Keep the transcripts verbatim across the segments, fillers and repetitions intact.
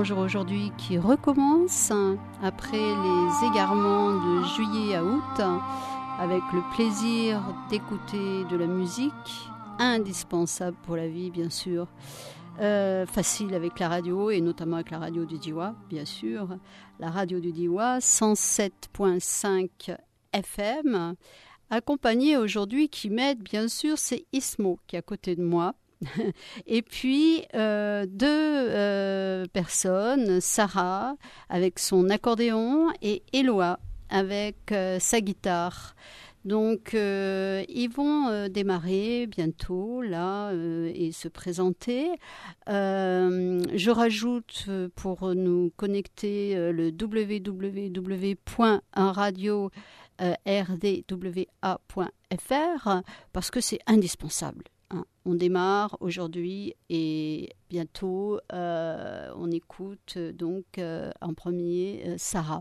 Bonjour aujourd'hui qui recommence après les égarements de juillet à août avec le plaisir d'écouter de la musique indispensable pour la vie bien sûr. Euh, facile avec la radio et notamment avec la radio du Diois bien sûr. La radio du Diois cent sept virgule cinq F M accompagnée aujourd'hui qui m'aide bien sûr c'est Ismo qui est à côté de moi. Et puis euh, deux euh, personnes, Sarah avec son accordéon et Eloa avec euh, sa guitare. Donc euh, ils vont euh, démarrer bientôt là euh, et se présenter. Euh, je rajoute euh, pour nous connecter euh, le w w w point radio r d w a point f r parce que c'est indispensable. On démarre aujourd'hui et bientôt euh, on écoute donc euh, en premier euh, Sarah.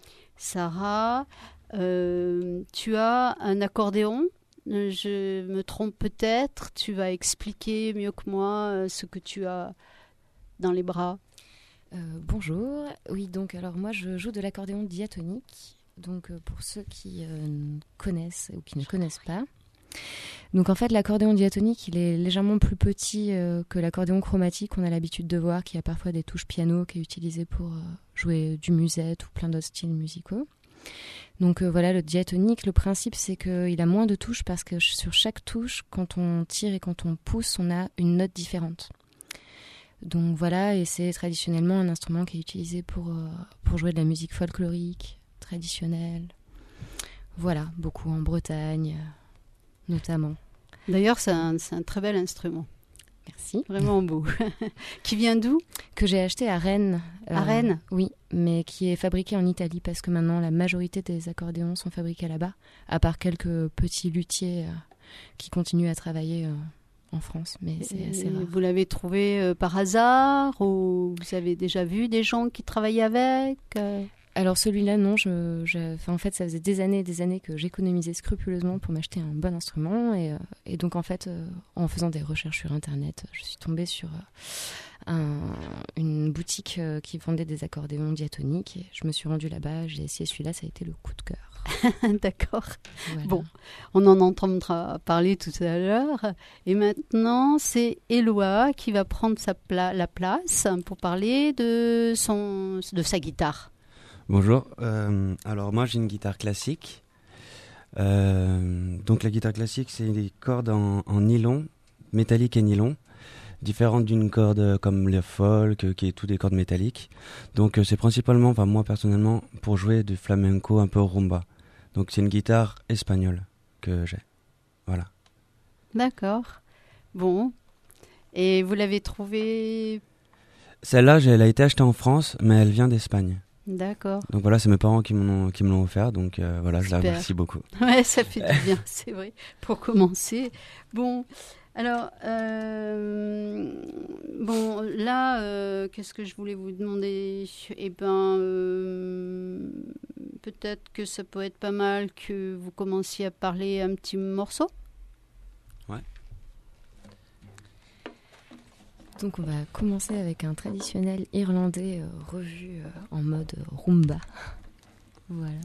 Sarah, euh, tu as un accordéon, je me trompe peut-être, tu vas expliquer mieux que moi euh, ce que tu as dans les bras. Euh, bonjour, oui donc alors moi je joue de l'accordéon diatonique, donc euh, pour ceux qui euh, connaissent ou qui ne connaissent pas. Donc en fait l'accordéon diatonique il est légèrement plus petit euh, que l'accordéon chromatique qu'on a l'habitude de voir, qui a parfois des touches piano, qui est utilisé pour euh, jouer du musette ou plein d'autres styles musicaux. Donc euh, voilà, le diatonique, le principe c'est qu'il a moins de touches parce que sur chaque touche, quand on tire et quand on pousse, on a une note différente. Donc voilà, et c'est traditionnellement un instrument qui est utilisé pour, euh, pour jouer de la musique folklorique, traditionnelle. Voilà, beaucoup en Bretagne notamment. D'ailleurs, c'est un, c'est un très bel instrument. Merci. Vraiment beau. Qui vient d'où ? Que j'ai acheté à Rennes. À euh, Rennes ? Oui, mais qui est fabriqué en Italie parce que maintenant la majorité des accordéons sont fabriqués là-bas, à part quelques petits luthiers euh, qui continuent à travailler euh, en France, mais c'est Et assez rare. Vous l'avez trouvé euh, par hasard ou vous avez déjà vu des gens qui travaillaient avec euh... Alors celui-là, non. Je, je, enfin, en fait, ça faisait des années et des années que j'économisais scrupuleusement pour m'acheter un bon instrument. Et, euh, et donc, en fait, euh, en faisant des recherches sur Internet, je suis tombée sur euh, un, une boutique euh, qui vendait des accordéons diatoniques. Et je me suis rendue là-bas, j'ai essayé celui-là, ça a été le coup de cœur. D'accord. Voilà. Bon, on en entendra parler tout à l'heure. Et maintenant, c'est Eloa qui va prendre sa pla- la place pour parler de, son, de sa guitare. Bonjour, euh, alors moi j'ai une guitare classique, euh, donc la guitare classique c'est des cordes en, en nylon, métallique et nylon, différentes d'une corde comme le folk qui est tout des cordes métalliques, donc euh, c'est principalement, enfin moi personnellement, pour jouer du flamenco un peu rumba, donc c'est une guitare espagnole que j'ai, voilà. D'accord, bon, et vous l'avez trouvée... Celle-là elle a été achetée en France mais elle vient d'Espagne. D'accord. Donc voilà, c'est mes parents qui me l'ont, qui me l'ont offert, donc euh, voilà, Super. Je la remercie beaucoup. Ouais, ça fait du bien, c'est vrai, pour commencer. Bon, alors, euh, bon, là, euh, qu'est-ce que je voulais vous demander ? Eh ben, euh, peut-être que ça peut être pas mal que vous commenciez à parler un petit morceau. Ouais. Donc on va commencer avec un traditionnel irlandais euh, revu euh, en mode euh, rumba. Voilà.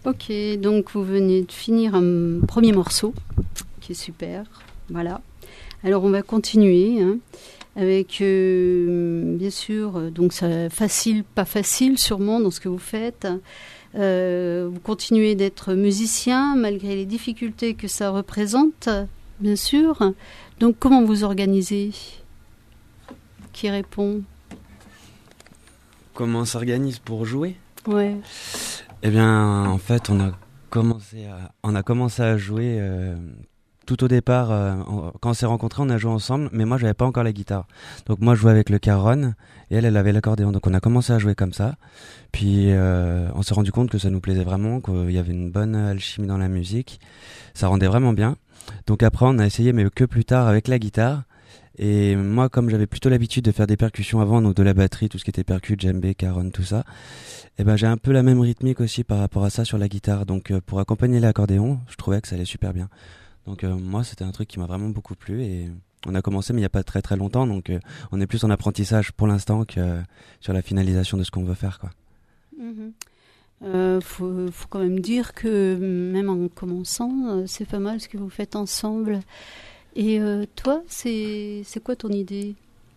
Ok, donc vous venez de finir un premier morceau qui est super. Voilà. Alors on va continuer hein, avec, euh, bien sûr, donc ça, facile, pas facile sûrement dans ce que vous faites. Euh, vous continuez d'être musicien malgré les difficultés que ça représente, bien sûr. Donc comment vous organisez ? Qui répond ? Comment on s'organise pour jouer ? Ouais. Eh bien, en fait, on a commencé à, on a commencé à jouer euh, tout au départ. Euh, on, quand on s'est rencontrés, on a joué ensemble, mais moi, j'avais pas encore la guitare. Donc moi, je jouais avec le caron et elle, elle avait l'accordéon. Donc on a commencé à jouer comme ça. Puis euh, on s'est rendu compte que ça nous plaisait vraiment, qu'il y avait une bonne alchimie dans la musique. Ça rendait vraiment bien. Donc après, on a essayé, mais que plus tard, avec la guitare. Et moi, comme j'avais plutôt l'habitude de faire des percussions avant, donc de la batterie, tout ce qui était percu, djembé, caron, tout ça, et ben j'ai un peu la même rythmique aussi par rapport à ça sur la guitare. Donc euh, pour accompagner l'accordéon, je trouvais que ça allait super bien. Donc euh, moi, c'était un truc qui m'a vraiment beaucoup plu et on a commencé, mais il n'y a pas très très longtemps, donc euh, on est plus en apprentissage pour l'instant que euh, sur la finalisation de ce qu'on veut faire, quoi. Mmh. Euh, faut, faut quand même dire que même en commençant, euh, c'est pas mal ce que vous faites ensemble. Et euh, toi, c'est, c'est quoi ton idée ?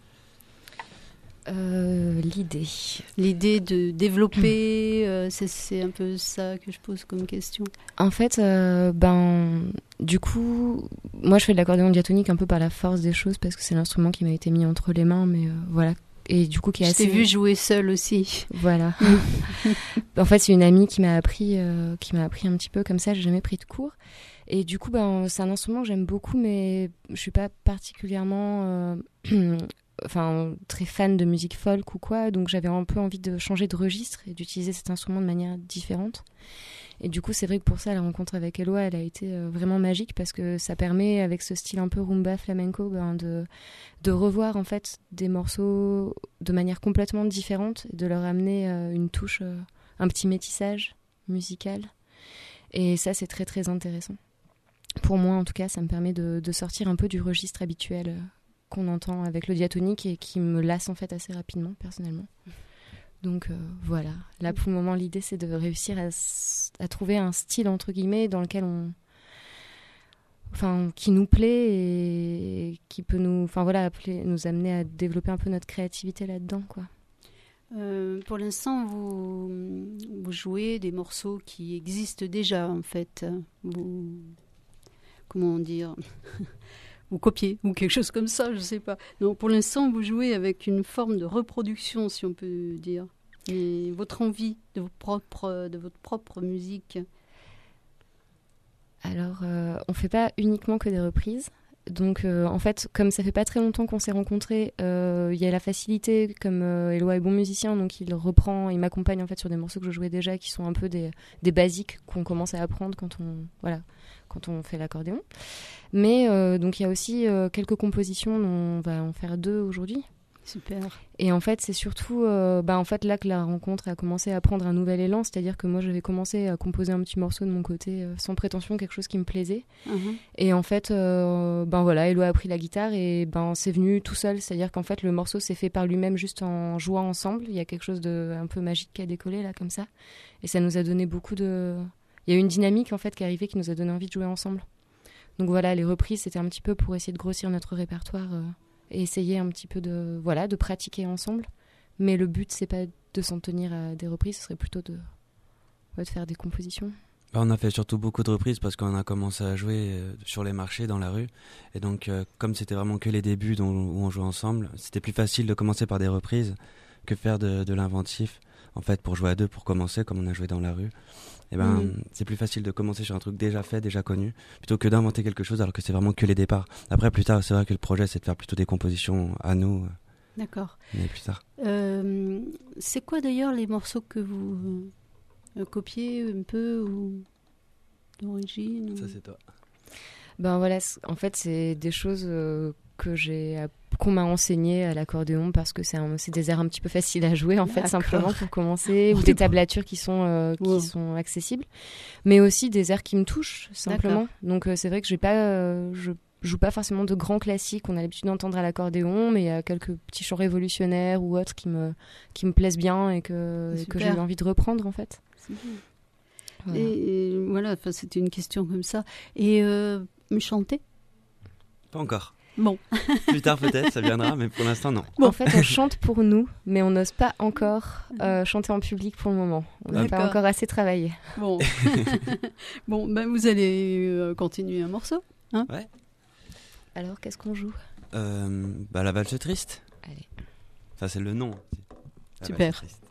euh, L'idée. L'idée de développer, euh, c'est, c'est un peu ça que je pose comme question. En fait, euh, ben, du coup, moi je fais de l'accordéon diatonique un peu par la force des choses parce que c'est l'instrument qui m'a été mis entre les mains, mais euh, voilà. Et du coup, qui est je assez... t'ai vu jouer seule aussi. Voilà. En fait, c'est une amie qui m'a appris, euh, qui m'a appris un petit peu comme ça. J'ai jamais pris de cours. Et du coup, ben, c'est un instrument que j'aime beaucoup, mais je suis pas particulièrement, euh, enfin, très fan de musique folk ou quoi. Donc, j'avais un peu envie de changer de registre et d'utiliser cet instrument de manière différente. Et du coup, c'est vrai que pour ça, la rencontre avec Eloi, elle a été euh, vraiment magique parce que ça permet, avec ce style un peu rumba flamenco, ben, de, de revoir en fait des morceaux de manière complètement différente et de leur amener euh, une touche, euh, un petit métissage musical. Et ça, c'est très très intéressant. Pour moi, en tout cas, ça me permet de, de sortir un peu du registre habituel euh, qu'on entend avec le diatonique et qui me lasse en fait assez rapidement, personnellement. Donc euh, voilà, là pour le moment l'idée c'est de réussir à, à trouver un style entre guillemets dans lequel on, enfin qui nous plaît et qui peut nous, enfin voilà, appeler, nous amener à développer un peu notre créativité là-dedans, quoi. Euh, pour l'instant, vous, vous jouez des morceaux qui existent déjà en fait. Vous, comment dire, vous copiez ou quelque chose comme ça, je sais pas. Non, pour l'instant, vous jouez avec une forme de reproduction, si on peut dire. Mais votre envie de, vos propres, de votre propre musique. Alors, euh, on fait pas uniquement que des reprises. Donc, euh, en fait, comme ça fait pas très longtemps qu'on s'est rencontrés, il euh, y a la facilité, comme euh, Eloi est bon musicien, donc il reprend, il m'accompagne en fait sur des morceaux que je jouais déjà, qui sont un peu des, des basiques qu'on commence à apprendre quand on, voilà, quand on fait l'accordéon. Mais euh, donc il y a aussi euh, quelques compositions dont on va en faire deux aujourd'hui. Super. Et en fait, c'est surtout euh, bah, en fait, là que la rencontre a commencé à prendre un nouvel élan, c'est-à-dire que moi, j'avais commencé à composer un petit morceau de mon côté, euh, sans prétention, quelque chose qui me plaisait. Uh-huh. Et en fait, euh, ben voilà, Eloi a pris la guitare et ben, c'est venu tout seul, c'est-à-dire qu'en fait, le morceau s'est fait par lui-même juste en jouant ensemble. Il y a quelque chose de un peu magique qui a décollé, là, comme ça. Et ça nous a donné beaucoup de... Il y a eu une dynamique, en fait, qui est arrivée, qui nous a donné envie de jouer ensemble. Donc voilà, les reprises, c'était un petit peu pour essayer de grossir notre répertoire... Euh, et essayer un petit peu de, voilà, de pratiquer ensemble. Mais le but, c'est pas de s'en tenir à des reprises, ce serait plutôt de, ouais, de faire des compositions. Bah, on a fait surtout beaucoup de reprises parce qu'on a commencé à jouer euh, sur les marchés, dans la rue. Et donc, euh, comme c'était vraiment que les débuts dont, où on jouait ensemble, c'était plus facile de commencer par des reprises que faire de, de l'inventif. En fait, pour jouer à deux, pour commencer, comme on a joué dans la rue, et ben, mmh. c'est plus facile de commencer sur un truc déjà fait, déjà connu, plutôt que d'inventer quelque chose alors que c'est vraiment que les départs. Après, plus tard, c'est vrai que le projet, c'est de faire plutôt des compositions à nous. D'accord. Mais plus tard. Euh, c'est quoi d'ailleurs les morceaux que vous euh, copiez un peu ou d'origine ou... Ça, c'est toi. Ben voilà, en fait, c'est des choses euh, que j'ai, qu'on m'a enseigné à l'accordéon parce que c'est, un, c'est des airs un petit peu faciles à jouer, en fait, D'accord. simplement pour commencer, ou des tablatures qui sont, euh, qui wow. sont accessibles, mais aussi des airs qui me touchent, simplement. D'accord. Donc euh, c'est vrai que j'ai pas, euh, je joue pas forcément de grands classiques qu'on a l'habitude d'entendre à l'accordéon, mais il y a quelques petits chants révolutionnaires ou autres qui me, qui me plaisent bien et que, et que j'ai envie de reprendre, en fait. Voilà. Et, et voilà, enfin, c'était une question comme ça. Et euh, chanter? Pas encore. Bon. Plus tard peut-être, ça viendra, mais pour l'instant non. Bon. En fait, on chante pour nous, mais on n'ose pas encore euh, chanter en public pour le moment. On n'a pas encore assez travaillé. Bon, bon ben vous allez euh, continuer un morceau, hein? Ouais. Alors, qu'est-ce qu'on joue? euh, Bah la valse triste. Allez. Enfin, c'est le nom. La Super. valse triste.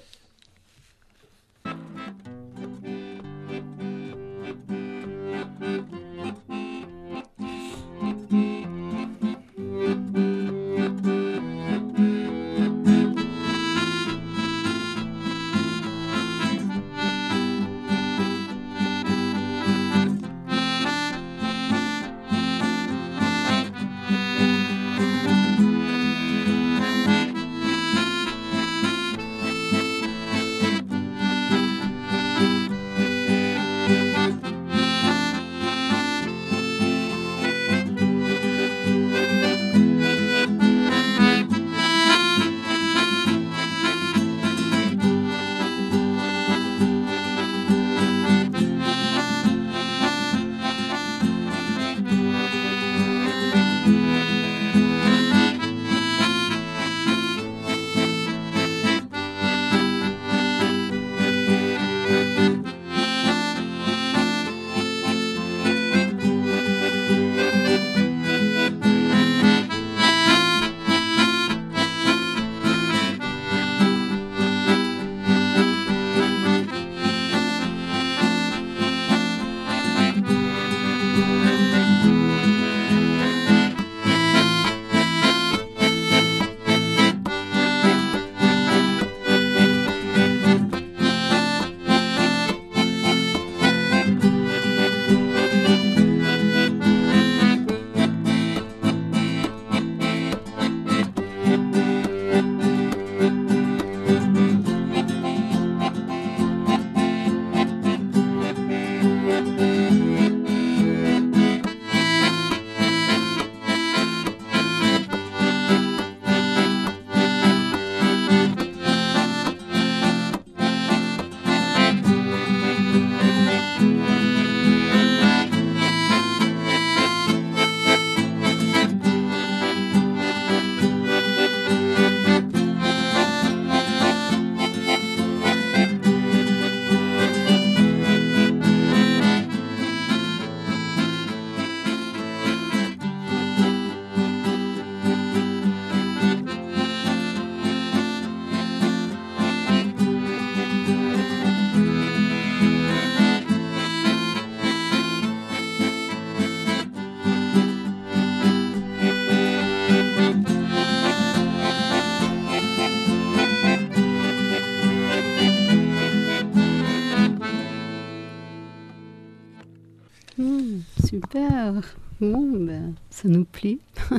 Mmh, super. Bon, ben, ça nous plaît.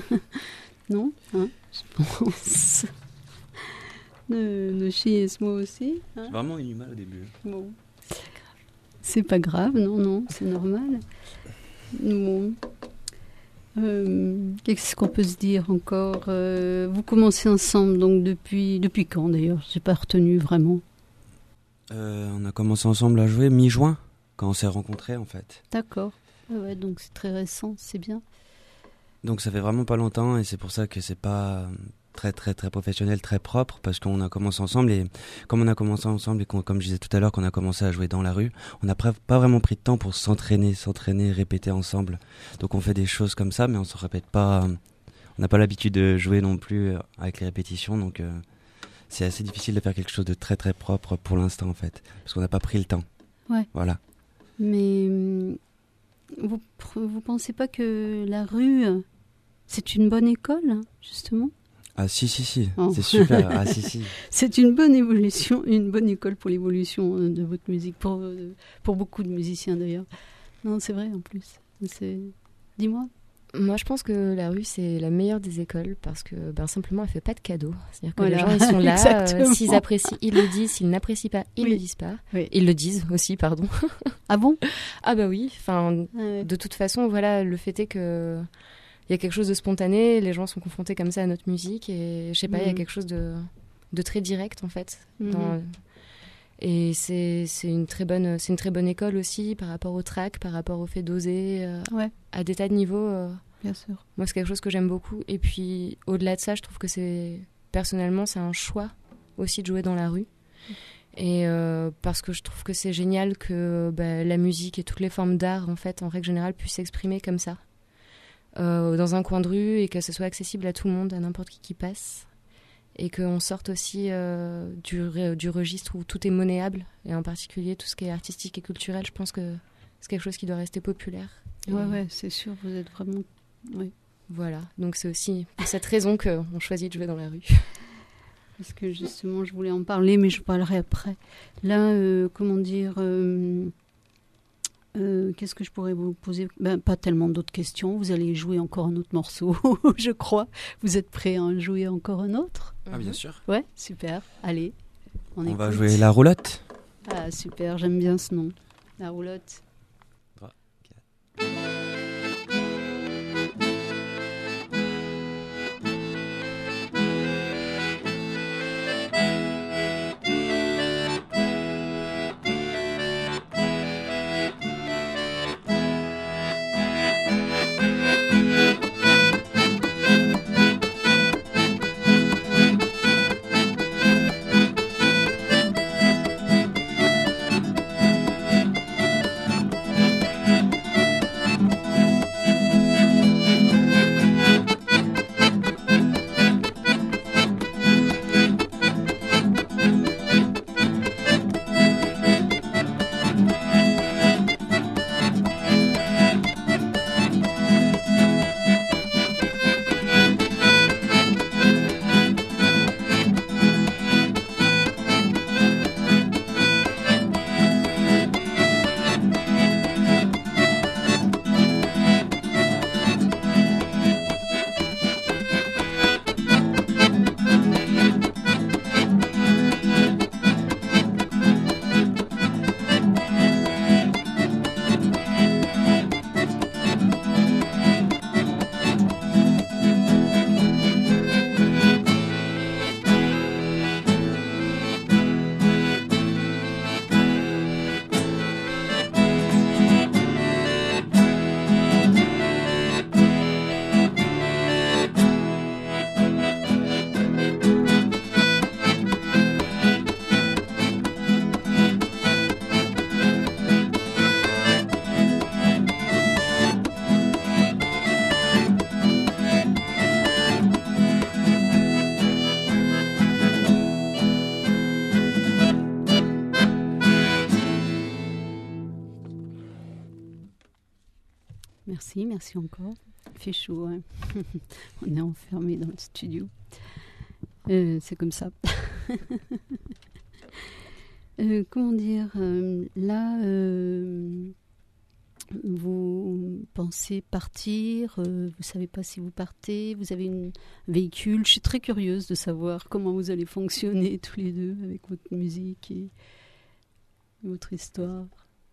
Non, hein, je pense. Ne, ne chiez moi aussi. Hein. J'ai vraiment eu du mal au début. Bon. C'est pas grave, non, non, c'est normal. Bon. Euh, qu'est-ce qu'on peut se dire encore? euh, Vous commencez ensemble, donc depuis, depuis quand d'ailleurs? J'ai pas retenu vraiment. Euh, on a commencé ensemble à jouer mi-juin, quand on s'est rencontrés en fait. D'accord. Ah ouais, donc c'est très récent, c'est bien. Donc ça fait vraiment pas longtemps et c'est pour ça que c'est pas très très très professionnel, très propre, parce qu'on a commencé ensemble et comme on a commencé ensemble et qu'on, comme je disais tout à l'heure, qu'on a commencé à jouer dans la rue, on n'a pas vraiment pris de temps pour s'entraîner, s'entraîner, répéter ensemble. Donc on fait des choses comme ça, mais on se répète pas. On n'a pas l'habitude de jouer non plus avec les répétitions, donc euh, c'est assez difficile de faire quelque chose de très très propre pour l'instant en fait, parce qu'on n'a pas pris le temps. Ouais. Voilà. Mais vous vous pensez pas que la rue c'est une bonne école, justement? Ah si si si, oh. C'est super. Ah si si. C'est une bonne évolution, une bonne école pour l'évolution de votre musique, pour pour beaucoup de musiciens d'ailleurs. Non, c'est vrai en plus. C'est... Dis-moi. Moi, je pense que la rue, c'est la meilleure des écoles parce que ben, simplement, elle ne fait pas de cadeaux. C'est-à-dire que voilà. les gens, ils sont là. euh, s'ils apprécient, ils le disent. S'ils n'apprécient pas, ils ne oui. le disent pas. Oui. Ils le disent aussi, pardon. Ah bon? Ah bah oui. Enfin, ah ouais. De toute façon, voilà, le fait est que il y a quelque chose de spontané. Les gens sont confrontés comme ça à notre musique et je sais pas, il mmh. y a quelque chose de, de très direct en fait. Mmh. Dans... Et c'est, c'est, une très bonne, c'est une très bonne école aussi par rapport au track, par rapport au fait d'oser euh, ouais. à des tas de niveaux. Euh, Bien sûr. Moi, c'est quelque chose que j'aime beaucoup. Et puis, au-delà de ça, je trouve que c'est, personnellement, c'est un choix aussi de jouer dans la rue. Et euh, parce que je trouve que c'est génial que bah, la musique et toutes les formes d'art, en fait, en règle générale, puissent s'exprimer comme ça, euh, dans un coin de rue, et que ce soit accessible à tout le monde, à n'importe qui qui passe. Et qu'on sorte aussi euh, du, du registre où tout est monnayable, et en particulier tout ce qui est artistique et culturel. Je pense que c'est quelque chose qui doit rester populaire. Et ouais, ouais, c'est sûr, vous êtes vraiment... Oui. Voilà, donc c'est aussi pour cette raison qu'on choisit de jouer dans la rue. Parce que justement, je voulais en parler, mais je parlerai après. Là, euh, comment dire... Euh, euh, qu'est-ce que je pourrais vous poser? Ben, pas tellement d'autres questions. Vous allez jouer encore un autre morceau, je crois. Vous êtes prêts à en jouer encore un autre? Ah, bien sûr. Ouais, super. Allez, on, on va jouer la roulotte. Ah, super, j'aime bien ce nom. La roulotte. trois, quatre. Merci, merci encore. Il fait chaud, hein. On est enfermé dans le studio. Euh, c'est comme ça. euh, comment dire euh, Là, euh, vous pensez partir, euh, vous ne savez pas si vous partez, vous avez un véhicule. Je suis très curieuse de savoir comment vous allez fonctionner tous les deux avec votre musique et votre histoire.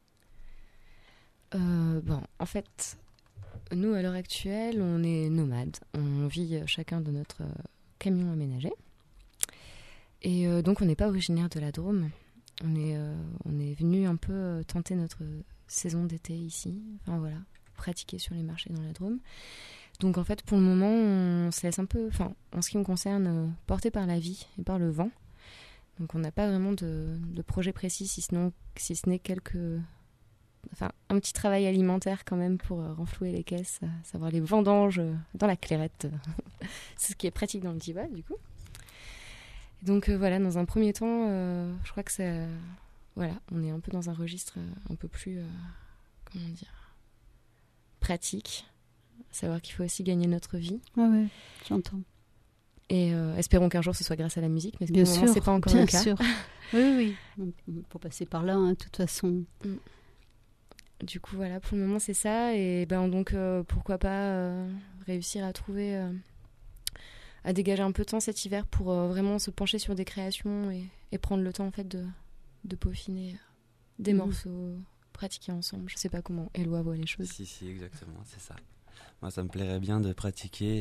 Euh, bon, en fait, nous, à l'heure actuelle, on est nomades. On vit chacun de notre camion aménagé. Et euh, donc, on n'est pas originaire de la Drôme. On est, euh, on est venu un peu tenter notre saison d'été ici. Enfin, voilà, pratiquer sur les marchés dans la Drôme. Donc, en fait, pour le moment, on se laisse un peu, enfin, en ce qui me concerne, euh, porter par la vie et par le vent. Donc, on n'a pas vraiment de, de projet précis, si ce, non, si ce n'est quelques... Enfin, un petit travail alimentaire quand même pour euh, renflouer les caisses, à savoir les vendanges euh, dans la clairette. C'est ce qui est pratique dans le Diva, du coup. Donc euh, voilà, dans un premier temps, euh, je crois que c'est... Voilà, on est un peu dans un registre euh, un peu plus... Euh, comment dire pratique. À savoir qu'il faut aussi gagner notre vie. Ah ouais, j'entends. Et euh, espérons qu'un jour ce soit grâce à la musique, mais bien pour le sûr, moment, c'est pas encore bien le cas. Sûr. Oui, oui, il faut passer par là, hein, de toute façon. Mm. Du coup, voilà, pour le moment, c'est ça. Et ben, donc, euh, pourquoi pas euh, réussir à trouver, euh, à dégager un peu de temps cet hiver pour euh, vraiment se pencher sur des créations et, et prendre le temps, en fait, de, de peaufiner des mmh. morceaux, pratiquer ensemble. Je sais pas comment Éloi voit les choses. Si, si, exactement, c'est ça. Moi, ça me plairait bien de pratiquer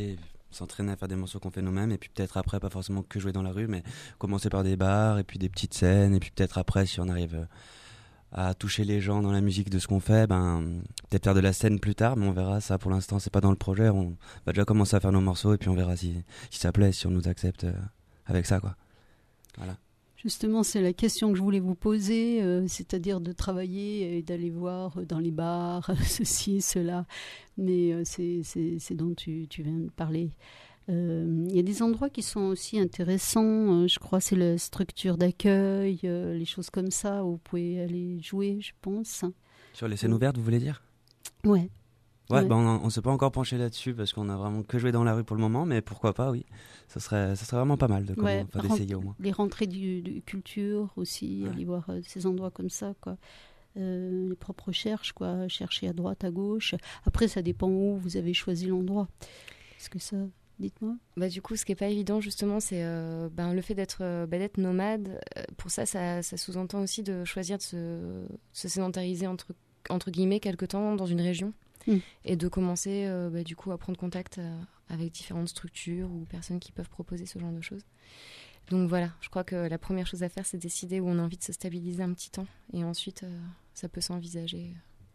s'entraîner à faire des morceaux qu'on fait nous-mêmes, et puis peut-être après, pas forcément que jouer dans la rue, mais commencer par des bars, et puis des petites scènes, et puis peut-être après, si on arrive euh, à toucher les gens dans la musique de ce qu'on fait, ben, peut-être faire de la scène plus tard, mais on verra. Ça, pour l'instant, c'est pas dans le projet. On va déjà commencer à faire nos morceaux, et puis on verra si, si ça plaît, si on nous accepte euh, avec ça, quoi. Voilà. Justement, c'est la question que je voulais vous poser, euh, c'est-à-dire de travailler et d'aller voir dans les bars, ceci, cela, mais euh, c'est, c'est, c'est dont tu, tu viens de parler. Il euh, y a des endroits qui sont aussi intéressants, euh, je crois c'est la structure d'accueil, euh, les choses comme ça, où vous pouvez aller jouer, je pense. Sur les scènes ouvertes, vous voulez dire ? Ouais. Ouais, Ouais. bah on ne s'est pas encore penché là-dessus parce qu'on a vraiment que joué dans la rue pour le moment, mais pourquoi pas, oui. Ça serait, ça serait vraiment pas mal de comment, Ouais, enfin, d'essayer au moins. Les rentrées du, du culture aussi, Ouais. aller voir euh, ces endroits comme ça, quoi. Euh, les propres recherches, quoi, chercher à droite, à gauche. Après, ça dépend où vous avez choisi l'endroit. Est-ce que ça, dites-moi. Bah, du coup, ce qui n'est pas évident, justement, c'est euh, ben, le fait d'être, euh, bah, d'être nomade. Euh, pour ça, ça, ça sous-entend aussi de choisir de se, se sédentariser, entre, entre guillemets, quelque temps dans une région. Mm. Et de commencer, euh, bah, du coup, à prendre contact euh, avec différentes structures ou personnes qui peuvent proposer ce genre de choses. Donc voilà, je crois que la première chose à faire, c'est décider où on a envie de se stabiliser un petit temps. Et ensuite, euh, ça peut s'envisager.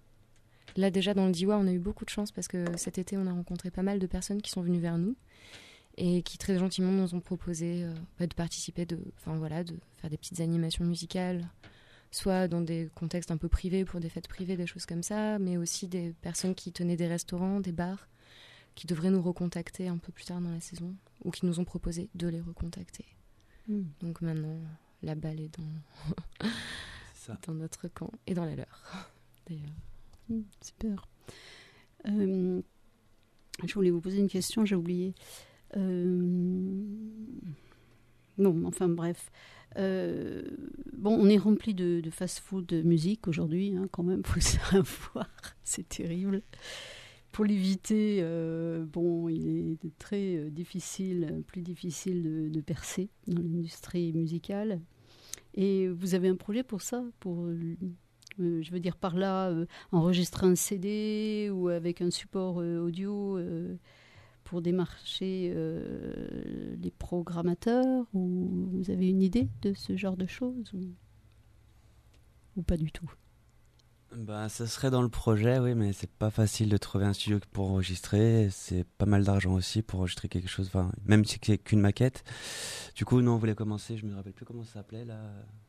Là, déjà, dans le Diois, on a eu beaucoup de chance parce que cet été, on a rencontré pas mal de personnes qui sont venues vers nous et qui, très gentiment, nous ont proposé euh, bah, de participer, de, enfin, voilà, de faire des petites animations musicales, soit dans des contextes un peu privés, pour des fêtes privées, des choses comme ça, mais aussi des personnes qui tenaient des restaurants, des bars, qui devraient nous recontacter un peu plus tard dans la saison, ou qui nous ont proposé de les recontacter. Mm. Donc maintenant, la balle est dans, dans notre camp et dans la leur, d'ailleurs. Mm, super. Euh, je voulais vous poser une question, j'ai oublié. Euh... Non, enfin bref. Euh, bon, on est rempli de, de fast-food de musique aujourd'hui, hein, quand même, il faut le savoir, c'est terrible. Pour l'éviter, euh, bon, il est très euh, difficile, plus difficile de, de percer dans l'industrie musicale. Et vous avez un projet pour ça, pour, euh, je veux dire par là, euh, enregistrer un C D ou avec un support euh, audio euh, pour démarcher euh, les programmateurs, ou vous avez une idée de ce genre de choses, ou, ou pas du tout? Bah, ça serait dans le projet, oui, mais c'est pas facile de trouver un studio pour enregistrer. C'est pas mal d'argent aussi pour enregistrer quelque chose, enfin, même si c'est qu'une maquette. Du coup, nous, on voulait commencer, je me rappelle plus comment ça s'appelait, là,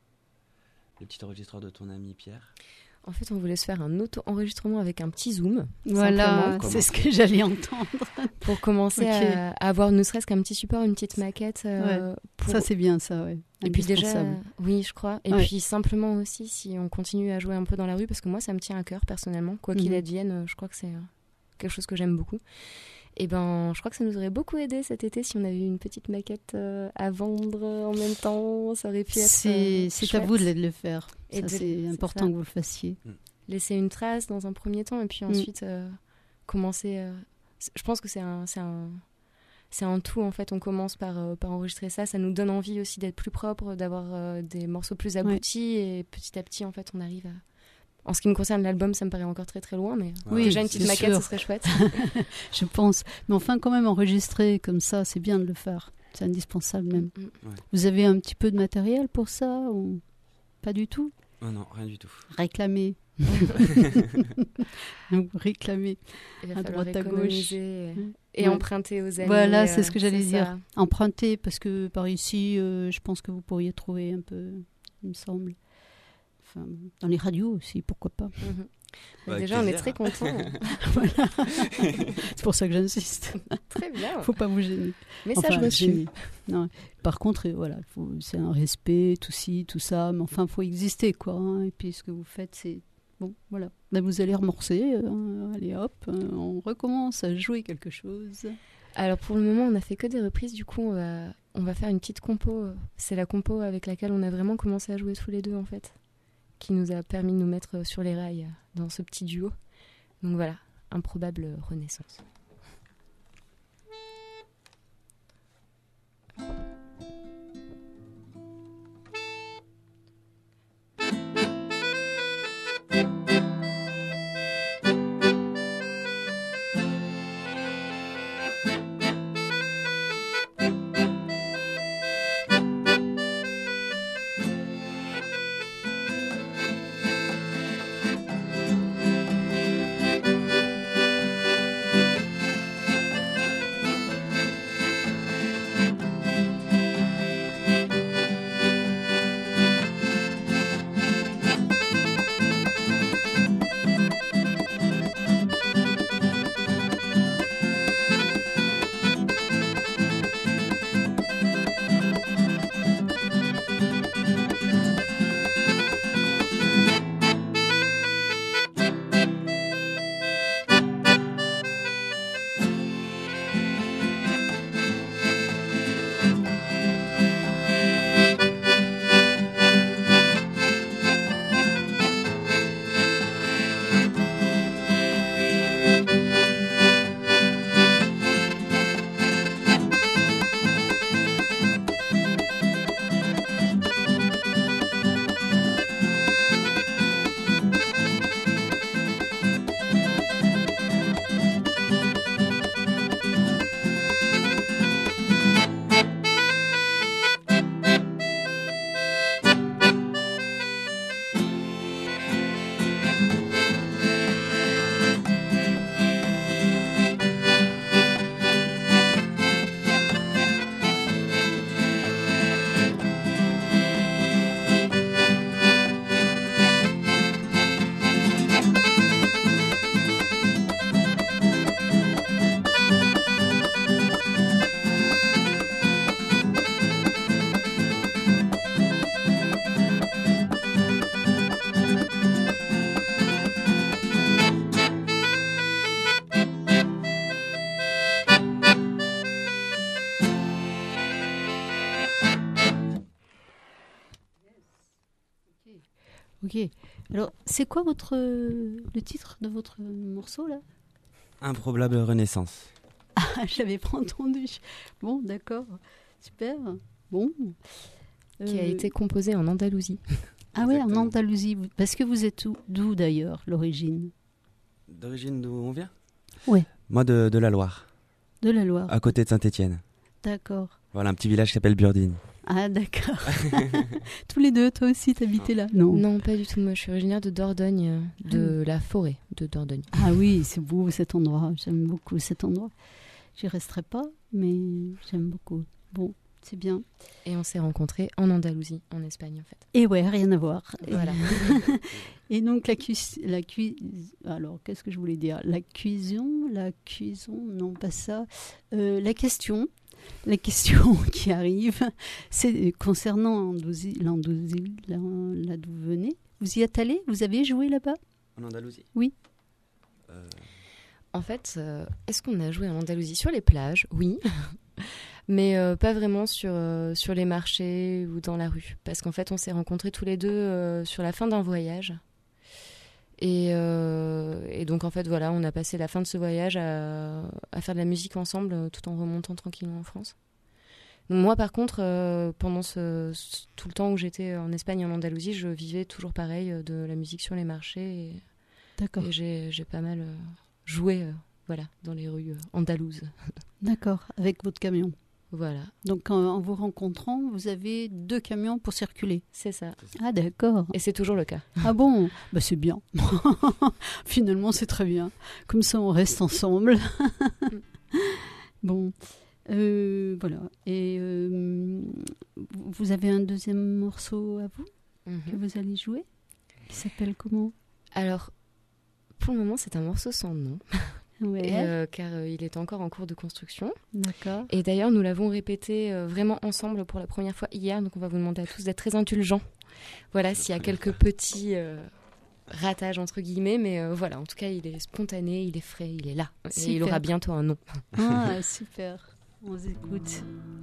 le petit enregistreur de ton ami Pierre. En fait, on voulait se faire un auto-enregistrement avec un petit zoom. Voilà, c'est ce que j'allais entendre. Pour commencer okay. à, à avoir ne serait-ce qu'un petit support, une petite maquette. Euh, ouais. pour... Ça, c'est bien, ça, ouais. Et puis déjà, euh, oui, je crois. Et ouais. puis simplement aussi, si on continue à jouer un peu dans la rue, parce que moi, ça me tient à cœur, personnellement. Quoi qu'il mm-hmm. advienne, je crois que c'est quelque chose que j'aime beaucoup. Et ben, je crois que ça nous aurait beaucoup aidé cet été si on avait eu une petite maquette euh, à vendre en même temps. Ça aurait pu être C'est, euh, c'est à vous de le faire. Et ça, de, c'est, c'est important ça. que vous le fassiez. Laisser une trace dans un premier temps et puis ensuite mm. euh, commencer... Euh, je pense que c'est un, c'est, un, c'est un tout, en fait. On commence par, euh, par enregistrer ça. Ça nous donne envie aussi d'être plus propre, d'avoir euh, des morceaux plus aboutis. Ouais. Et petit à petit, en fait, on arrive à... En ce qui me concerne, l'album, ça me paraît encore très très loin, mais oui, déjà une petite maquette, sûr. ce serait chouette. Je pense. Mais enfin, quand même, enregistrer comme ça, c'est bien de le faire. C'est indispensable même. Mm. Ouais. Vous avez un petit peu de matériel pour ça ou pas du tout? Oh non, rien du tout. Réclamer. Réclamer à droite à gauche. Et, et ouais. emprunter aux amis. Voilà, c'est ce que j'allais c'est dire. Ça. Emprunter, parce que par ici, euh, je pense que vous pourriez trouver un peu, il me semble. Enfin, dans les radios aussi, pourquoi pas. Mm-hmm. Bah, déjà, on est très contents. Voilà. C'est pour ça que j'insiste. Très bien. Faut pas vous gêner. Message enfin, reçu. Gêner. Non. Par contre, voilà, faut, c'est un respect, tout ci, tout ça. Mais enfin, faut exister, quoi. Hein. Et puis, ce que vous faites, c'est bon, voilà. Là, vous allez remorcer. Euh, allez, hop, euh, on recommence à jouer quelque chose. Alors, pour le moment, on n'a fait que des reprises. Du coup, on va, on va faire une petite compo. C'est la compo avec laquelle on a vraiment commencé à jouer tous les deux, en fait, qui nous a permis de nous mettre sur les rails dans ce petit duo. Donc voilà, improbable renaissance. Ok. Alors, c'est quoi votre le titre de votre morceau là? Improbable Renaissance. Ah, je l'avais pas entendu. Bon, d'accord. Super. Bon. Qui a Euh, été composé en Andalousie. Ah oui, en Exactement. Andalousie. Parce que vous êtes où- d'où d'ailleurs, l'origine? D'origine d'où on vient? Ouais. Moi de, de la Loire, De la Loire. à côté de Saint-Étienne. D'accord. Voilà, un petit village qui s'appelle Burdine. Ah, d'accord. Tous les deux, toi aussi, t'habitais là? Non. Non, pas du tout. Moi, je suis originaire de Dordogne, euh, de la forêt de Dordogne. Ah oui, c'est beau cet endroit. J'aime beaucoup cet endroit. J'y resterai pas, mais j'aime beaucoup. Bon, c'est bien. Et on s'est rencontrés en Andalousie, en Espagne, en fait. Et ouais, rien à voir. Voilà. Et donc la cuis, la cui... alors qu'est-ce que je voulais dire? La cuisson, la cuisson, non pas ça. Euh, la question, la question qui arrive, c'est concernant Andouzi- l'Andouzi, là, là d'où vous venez. Vous y êtes allé? Vous avez joué là-bas? En Andalousie? Oui. Euh, En fait, euh, est-ce qu'on a joué en Andalousie? Sur les plages, oui. Mais euh, pas vraiment sur, euh, sur les marchés ou dans la rue. Parce qu'en fait, on s'est rencontrés tous les deux euh, sur la fin d'un voyage. Et, euh, et donc, en fait, voilà, on a passé la fin de ce voyage à, à faire de la musique ensemble, euh, tout en remontant tranquillement en France. Donc, moi, par contre, euh, pendant ce, ce- tout le temps où j'étais en Espagne et en Andalousie, je vivais toujours pareil, euh, de la musique sur les marchés. Et, D'accord. et j'ai, j'ai pas mal euh, joué euh, voilà, dans les rues euh, andalouses. D'accord, avec votre camion. Voilà, Donc en, en vous rencontrant, vous avez deux camions pour circuler. c'est ça. Ah d'accord. Et c'est toujours le cas. Ah bon? Bah c'est bien. Finalement c'est très bien. Comme ça on reste ensemble. Bon, euh, voilà. Et euh, vous avez un deuxième morceau à vous que vous allez jouer qui s'appelle comment? Alors, pour le moment, c'est un morceau sans nom, Ouais. et, euh, car euh, il est encore en cours de construction. D'accord. Et d'ailleurs, nous l'avons répété euh, vraiment ensemble pour la première fois hier, donc on va vous demander à tous d'être très indulgents. Voilà, s'il y a quelques petits euh, ratages, entre guillemets, mais euh, voilà, en tout cas, il est spontané, il est frais, il est là. Et il Super. aura bientôt un nom. Ah super. On vous écoute.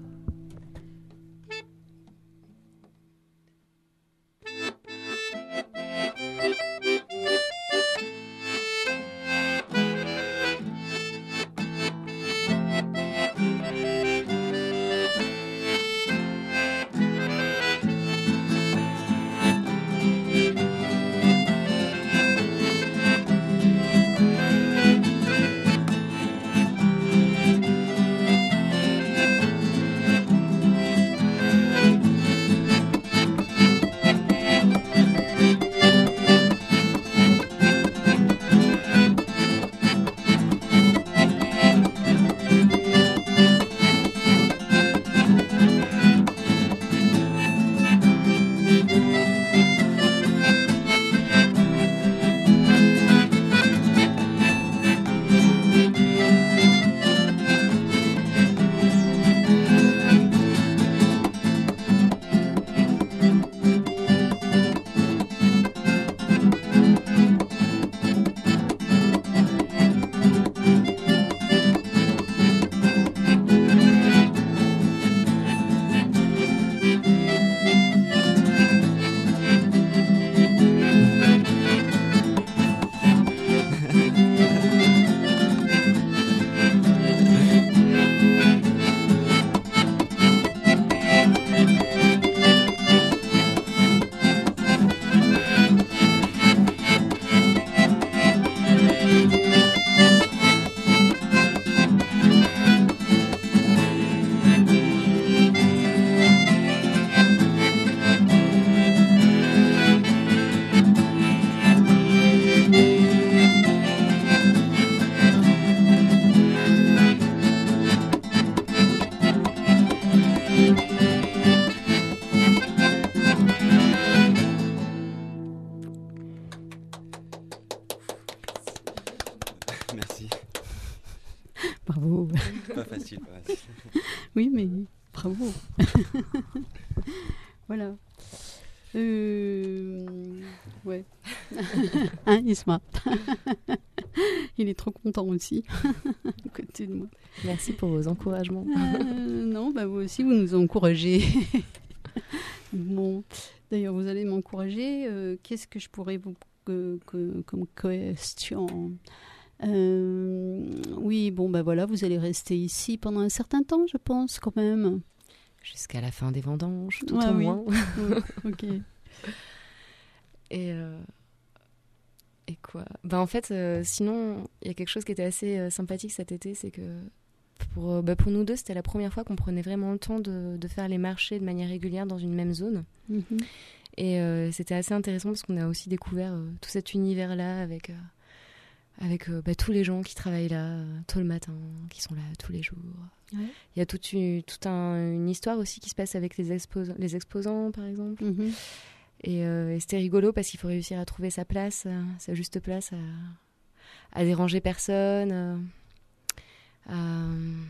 Merci. Bravo. Pas facile, pas facile. Oui, mais bravo. Voilà. Euh... Ouais. Hein, Isma. Il est trop content aussi, à côté de moi. Merci pour vos encouragements. Euh, non, bah vous aussi, vous nous encouragez. Bon, d'ailleurs, vous allez m'encourager. Euh, qu'est-ce que je pourrais vous que, que, comme question euh, Oui, bon, ben voilà, vous allez rester ici pendant un certain temps, je pense, quand même. Jusqu'à la fin des vendanges, tout Ah, au oui. moins. Oui, ok. Et, euh, et quoi bah, En fait, euh, sinon, il y a quelque chose qui était assez euh, sympathique cet été, c'est que pour, euh, bah, pour nous deux, c'était la première fois qu'on prenait vraiment le temps de, de faire les marchés de manière régulière dans une même zone. Mm-hmm. Et euh, c'était assez intéressant parce qu'on a aussi découvert euh, tout cet univers-là avec, euh, avec euh, bah, tous les gens qui travaillent là euh, tôt le matin, qui sont là tous les jours. Ouais. Il y a toute une, toute un, une histoire aussi qui se passe avec les, expos- les exposants, par exemple. Mm-hmm. Et, euh, et c'était rigolo parce qu'il faut réussir à trouver sa place, euh, sa juste place, à, à déranger personne, euh, à,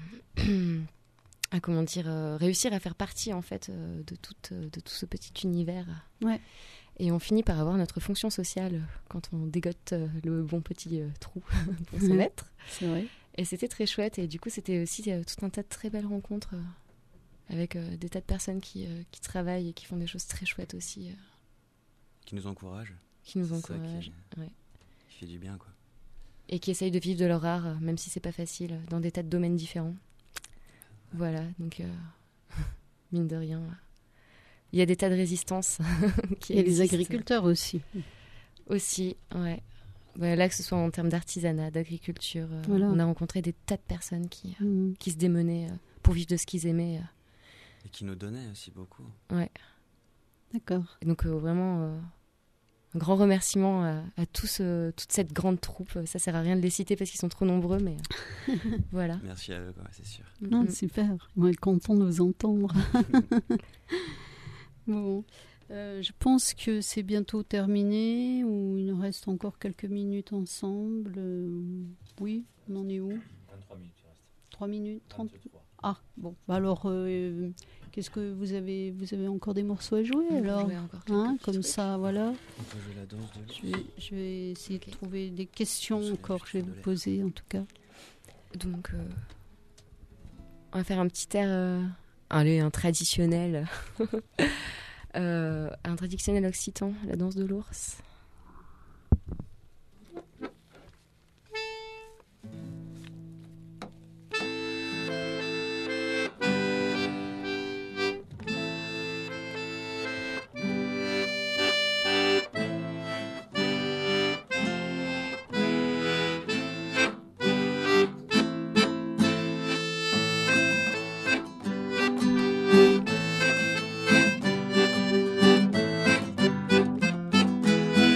à comment dire, euh, réussir à faire partie en fait euh, de, toute, de tout ce petit univers. Ouais. Et on finit par avoir notre fonction sociale quand on dégote euh, le bon petit euh, trou pour se mettre. C'est vrai. Et c'était très chouette. Et du coup, c'était aussi euh, tout un tas de très belles rencontres euh, avec euh, des tas de personnes qui, euh, qui travaillent et qui font des choses très chouettes aussi. Euh, Qui nous encouragent. qui nous C'est ça encouragent. Qui, ouais. qui fait du bien, quoi. Et qui essayent de vivre de leur art, même si c'est pas facile, dans des tas de domaines différents. Voilà, donc euh, mine de rien, il y a des tas de résistances qui Et les existent. agriculteurs aussi. Aussi, ouais. Bah, là, que ce soit en termes d'artisanat, d'agriculture, euh, Voilà. on a rencontré des tas de personnes qui, euh, Mm. qui se démenaient euh, pour vivre de ce qu'ils aimaient. euh. Et qui nous donnait aussi beaucoup. Ouais. D'accord. Et donc euh, vraiment, euh, un grand remerciement à, à tous, euh, toute cette grande troupe. Ça sert à rien de les citer parce qu'ils sont trop nombreux, mais euh, voilà. Merci à eux, quoi, c'est sûr. Ah, Mhm. super. On va être content de vous entendre. Bon. Euh, je pense que c'est bientôt terminé ou il nous reste encore quelques minutes ensemble. Euh, oui, on en est où ? vingt-trois minutes, il reste. trois minutes trente. vingt-trois. Ah, bon. Bah alors, euh, qu'est-ce que vous avez Vous avez encore des morceaux à jouer On peut alors jouer encore quelques hein, petits Comme trucs. ça, voilà. On peut jouer la danse de Je vais, je vais essayer Ok. de trouver des questions Je me encore que je vais souviens vous de poser en tout cas. Donc, euh, on va faire un petit air, euh, allez, un traditionnel, euh, un traditionnel occitan, la danse de l'ours. Thank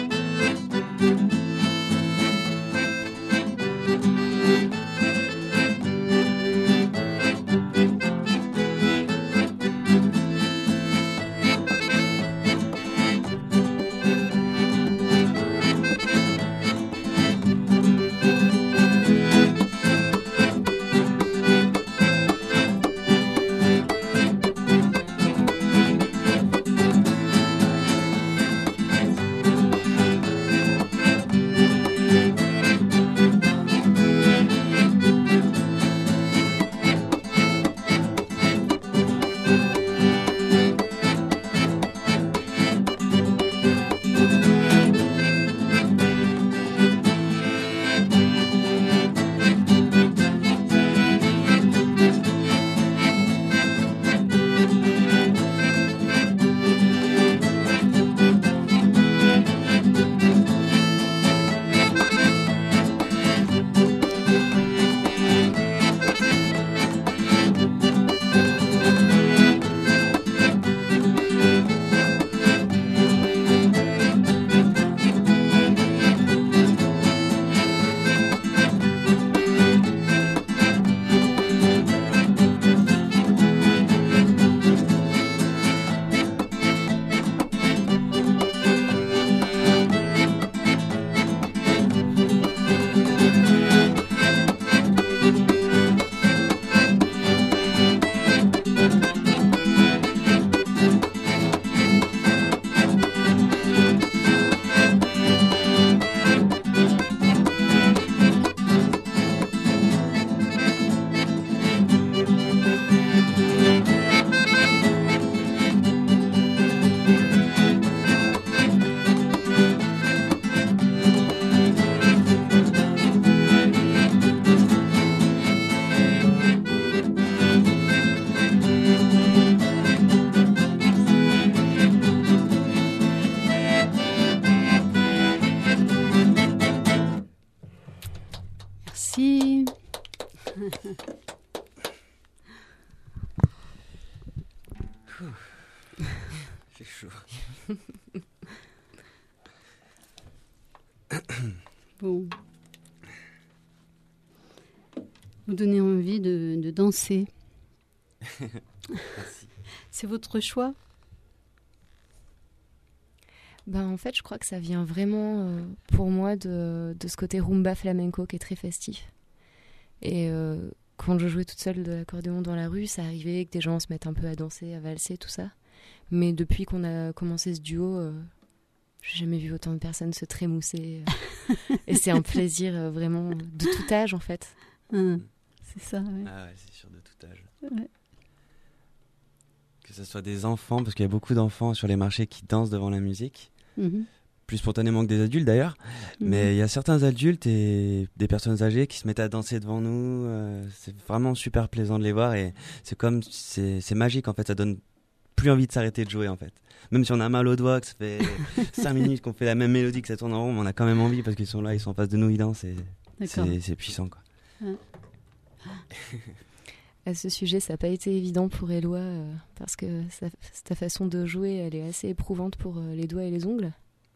C'est chaud. Bon. Vous donnez envie de, de danser. Merci. C'est votre choix ? Ben, en fait, je crois que ça vient vraiment, euh, pour moi, de, de ce côté rumba flamenco qui est très festif. Et euh, quand je jouais toute seule de l'accordéon dans la rue, ça arrivait que des gens se mettent un peu à danser, à valser, tout ça. Mais depuis qu'on a commencé ce duo, euh, j'ai jamais vu autant de personnes se trémousser. Euh, et c'est un plaisir euh, vraiment de tout âge, en fait. Hum, c'est ça, ouais. Ah ouais, c'est sûr, de tout âge. Ouais. Que ce soit des enfants, parce qu'il y a beaucoup d'enfants sur les marchés qui dansent devant la musique. Mhm. Plus spontanément que des adultes d'ailleurs, Mhm. mais il y a certains adultes et des personnes âgées qui se mettent à danser devant nous, euh, c'est vraiment super plaisant de les voir et c'est comme, c'est, c'est magique en fait, ça donne plus envie de s'arrêter de jouer en fait. Même si on a mal aux doigts, que ça fait cinq minutes qu'on fait la même mélodie, que ça tourne en rond, mais on a quand même envie parce qu'ils sont là, ils sont en face de nous, ils dansent et D'accord. c'est, c'est puissant quoi. À ce sujet, ça n'a pas été évident pour Éloi, euh, parce que sa, ta façon de jouer, elle est assez éprouvante pour euh, les doigts et les ongles.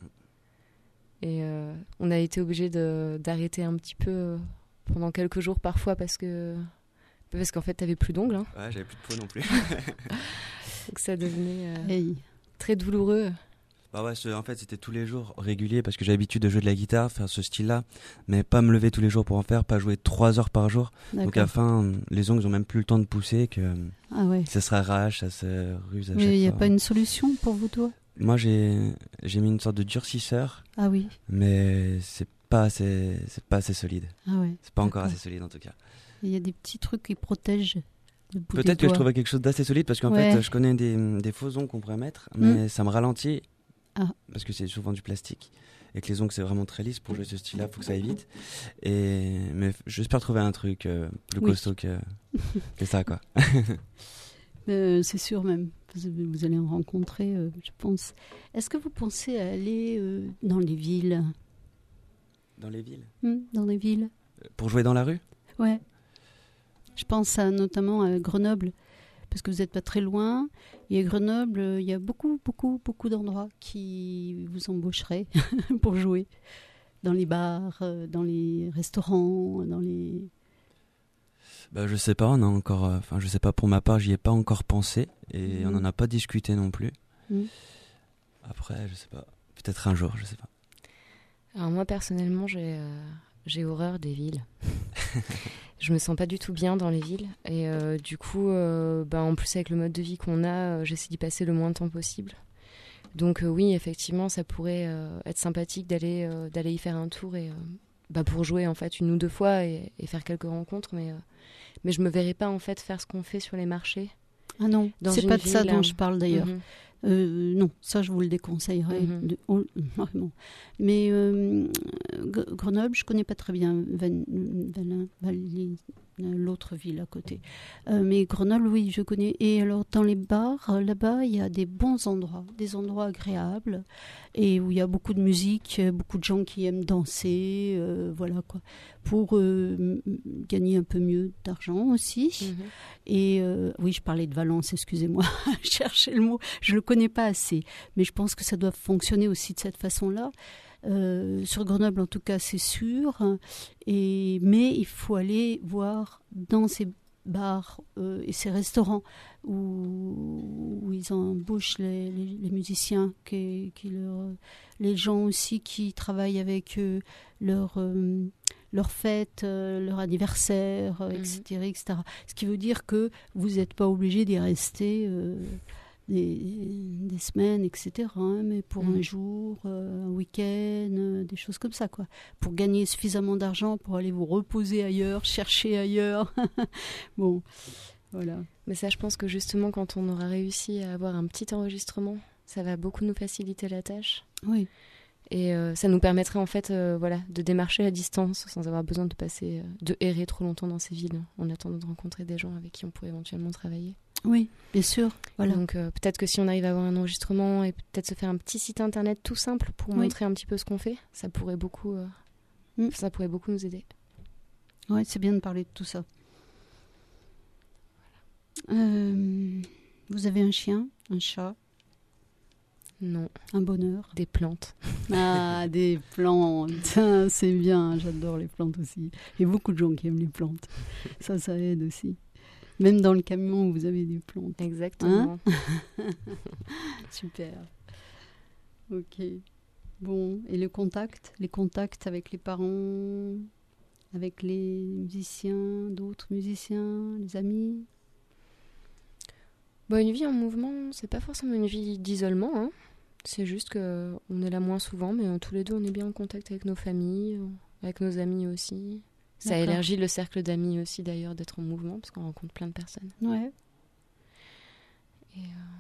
Et euh, on a été obligé de, d'arrêter un petit peu euh, pendant quelques jours parfois parce que parce qu'en fait, tu n'avais plus d'ongles. Hein. Ouais, j'avais plus de peau non plus. Donc ça devenait euh, Hey. très douloureux. Bah ouais, ce- en fait, c'était tous les jours régulier parce que j'ai l'habitude de jouer de la guitare, faire ce style-là, mais pas me lever tous les jours pour en faire, pas jouer trois heures par jour. Donc à la D'accord. fin, les ongles, ils ont même plus le temps de pousser, que Ah ouais. ça se arrache, ça se ruse à chaque Mais il n'y a fois. pas une solution pour vos doigts ? Moi, j'ai j'ai mis une sorte de durcisseur, Ah oui. mais c'est pas assez, c'est pas assez solide. Ah ouais. C'est pas encore D'accord. assez solide en tout cas. Il y a des petits trucs qui protègent le bout des Peut-être que je doigts. trouvais quelque chose d'assez solide parce qu'en Ouais. fait, je connais des, des faux ongles qu'on pourrait mettre, mais ça me ralentit Ah. parce que c'est souvent du plastique et que les ongles c'est vraiment très lisse. Pour jouer ce style-là, faut que ça aille vite. Et mais j'espère trouver un truc euh, plus Oui. costaud que, que ça quoi. Euh, c'est sûr même. Vous, vous allez en rencontrer, euh, je pense. Est-ce que vous pensez à aller euh, dans les villes ? Dans les villes. Hmm, dans les villes ? Pour jouer dans la rue. Ouais. Je pense à, notamment à Grenoble, parce que vous n'êtes pas très loin. Et à Grenoble, euh, il y a beaucoup, beaucoup, beaucoup d'endroits qui vous embaucheraient pour jouer. Dans les bars, euh, dans les restaurants, dans les... Bah, je sais pas, on a encore, euh, enfin je sais pas pour ma part, j'y ai pas encore pensé et Mhm. on en a pas discuté non plus. Mhm. Après, je sais pas, peut-être un jour, je sais pas. Alors moi, personnellement, j'ai, euh, j'ai horreur des villes. Je me sens pas du tout bien dans les villes. Et euh, du coup, euh, bah, en plus avec le mode de vie qu'on a, euh, j'essaie d'y passer le moins de temps possible. Donc euh, oui, effectivement, ça pourrait euh, être sympathique d'aller, euh, d'aller y faire un tour et, euh, bah, pour jouer en fait une ou deux fois et, et faire quelques rencontres. Mais, euh, mais je me verrais pas en fait faire ce qu'on fait sur les marchés. Ah non, Dans c'est une pas de ça ville, dont hein. je parle d'ailleurs. Mhm. Euh, non, ça je vous le déconseillerais. Mhm. de- oh, vraiment. Mais euh, G- Grenoble, je connais pas très bien Van- Valin- Valais, l'autre ville à côté. Euh, mais Grenoble, oui, je connais. Et alors dans les bars, euh, là-bas, il y a des bons endroits, des endroits agréables, et où il y a beaucoup de musique, euh, beaucoup de gens qui aiment danser, euh, voilà quoi, pour euh, m- m- gagner un peu mieux d'argent aussi. Mhm. Et euh, oui, je parlais de Valence, excusez-moi, je cherchais le mot, je le connais pas assez, mais je pense que ça doit fonctionner aussi de cette façon-là. Euh, sur Grenoble, en tout cas, c'est sûr. Et, mais il faut aller voir dans ces bars euh, et ces restaurants où, où ils embauchent les, les, les musiciens, qui, qui leur, les gens aussi qui travaillent avec eux, leur... Euh, leur fête, euh, leur anniversaire, euh, Mhm. et cetera, et cetera. Ce qui veut dire que vous n'êtes pas obligé d'y rester euh, des, des semaines, et cetera, hein, mais pour Mhm. un jour, euh, un week-end, euh, des choses comme ça, quoi. Pour gagner suffisamment d'argent pour aller vous reposer ailleurs, chercher ailleurs. Bon, voilà. Mais ça, je pense que justement, quand on aura réussi à avoir un petit enregistrement, ça va beaucoup nous faciliter la tâche. Oui, Et euh, ça nous permettrait en fait euh, voilà, de démarcher à distance sans avoir besoin de passer, euh, de errer trop longtemps dans ces villes en attendant de rencontrer des gens avec qui on pourrait éventuellement travailler. oui, bien sûr. Voilà. Donc euh, peut-être que si on arrive à avoir un enregistrement et peut-être se faire un petit site internet tout simple pour Oui. montrer un petit peu ce qu'on fait, ça pourrait beaucoup, euh, Mm. ça pourrait beaucoup nous aider. Ouais, c'est bien de parler de tout ça. Euh, vous Vous avez un chien, un chat? Non. Un bonheur? Des plantes. Ah, des plantes. C'est bien, j'adore les plantes aussi. Il y a beaucoup de gens qui aiment les plantes. Ça, ça aide aussi. Même dans le camion, vous avez des plantes. Exactement. Hein? Super. Ok. Bon, et le contact? Les contacts avec les parents, avec les musiciens, d'autres musiciens, les amis? Bah, une vie en mouvement, c'est pas forcément une vie d'isolement, hein. C'est juste qu'on est là moins souvent, mais euh, tous les deux, on est bien en contact avec nos familles, euh, avec nos amis aussi. Ça D'accord. élargit le cercle d'amis aussi, d'ailleurs, d'être en mouvement, parce qu'on rencontre plein de personnes. Ouais. Et, euh,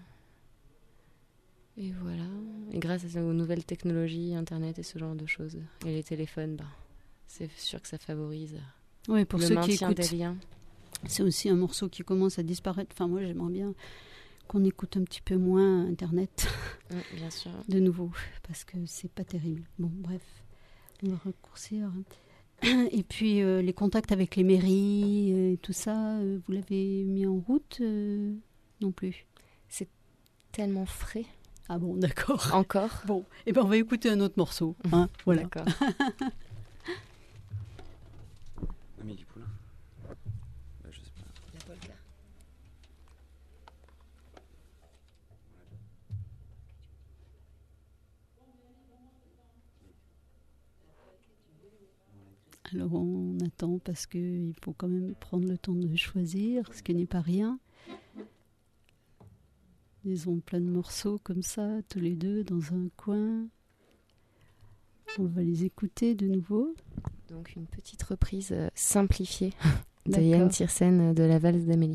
et voilà. Et grâce aux nouvelles technologies, Internet et ce genre de choses, et les téléphones, bah, c'est sûr que ça favorise Ouais, pour le ceux qui maintien écoutent. des liens. C'est aussi un morceau qui commence à disparaître. Enfin, moi, j'aimerais bien qu'on écoute un petit peu moins Internet Oui, bien sûr. de nouveau, parce que c'est pas terrible. Bon, bref, on va raccourcir. Et puis, euh, les contacts avec les mairies et tout ça, euh, vous l'avez mis en route euh, non plus? Tellement frais. Ah bon, d'accord. Encore. Bon, et ben on va écouter un autre morceau. Hein, voilà. D'accord. Ami du poulain. Bah, je sais pas. La polka. Alors on attend parce qu'il faut quand même prendre le temps de choisir, ce qui n'est pas rien. Ils ont plein de morceaux comme ça, tous les deux, dans un coin. On va les écouter de nouveau. Donc une petite reprise euh, simplifiée de D'accord. Yann Tiersen de la valse d'Amélie.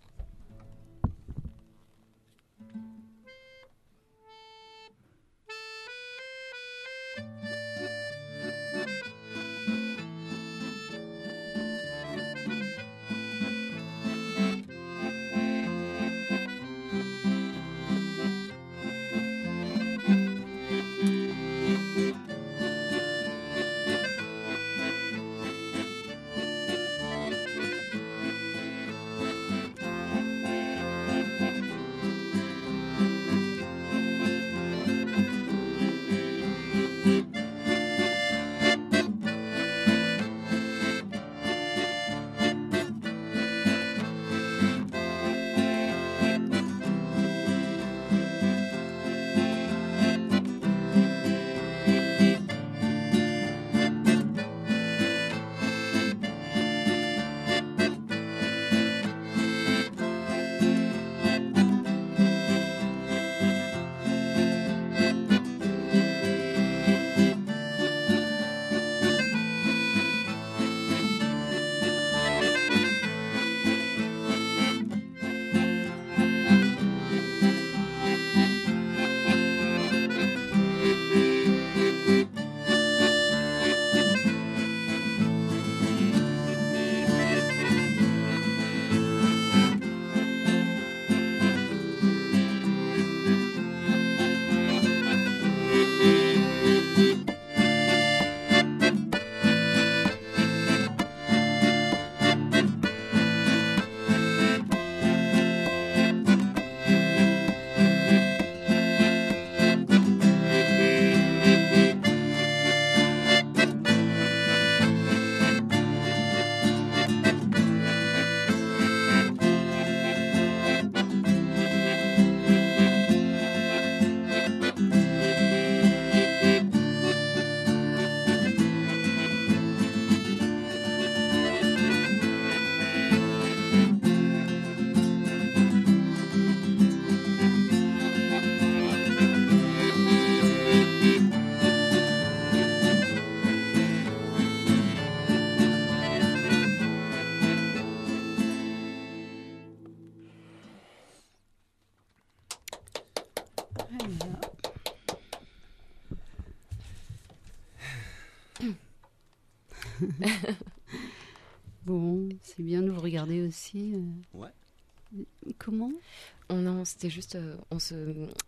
Bon, c'est bien de vous regarder aussi. euh. Ouais. Comment? On non, c'était juste, euh, on se,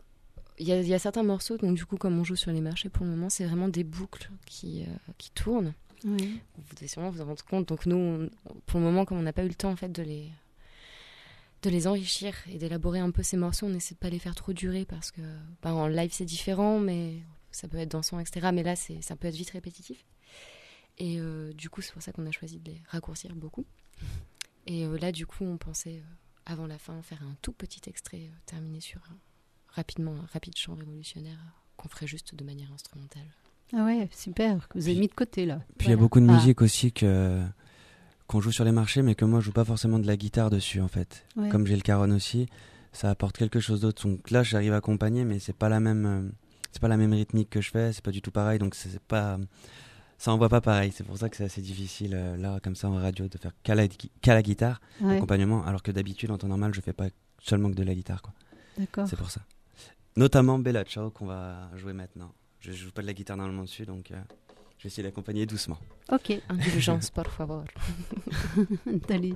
il y a, il y a certains morceaux, donc du coup, comme on joue sur les marchés pour le moment, c'est vraiment des boucles qui, euh, qui tournent. Ouais. Vous devez sûrement vous en rendre compte. Donc nous, on- pour le moment, comme on n'a pas eu le temps en fait de les, de les enrichir et d'élaborer un peu ces morceaux. On essaie de pas les faire trop durer parce que bah, en live c'est différent, mais ça peut être dansant, et cetera. Mais là, c'est, ça peut être vite répétitif. Et euh, du coup, c'est pour ça qu'on a choisi de les raccourcir beaucoup. Et euh, là, du coup, on pensait, euh, avant la fin, faire un tout petit extrait euh, terminé sur un, rapidement un rapide chant révolutionnaire euh, qu'on ferait juste de manière instrumentale. Ah ouais, super, que vous avez Puis, mis de côté là. Puis il voilà. y a beaucoup de musique ah. aussi que, qu'on joue sur les marchés, mais que moi je joue pas forcément de la guitare dessus en fait. Ouais. Comme j'ai le caron aussi, ça apporte quelque chose d'autre. Donc là, j'arrive à accompagner, mais c'est pas la même, euh, c'est pas la même rythmique que je fais, c'est pas du tout pareil, donc c'est, c'est pas, ça envoie pas pareil. C'est pour ça que c'est assez difficile euh, là, comme ça en radio, de faire qu'à la, qu'à la guitare, ouais. l'accompagnement, alors que d'habitude en temps normal, je fais pas seulement que de la guitare, quoi. D'accord. C'est pour ça. Notamment Bella Ciao qu'on va jouer maintenant. Je joue pas de la guitare normalement dessus, donc euh, je vais essayer d'accompagner doucement. Ok. Indulgence, por favor. Dale.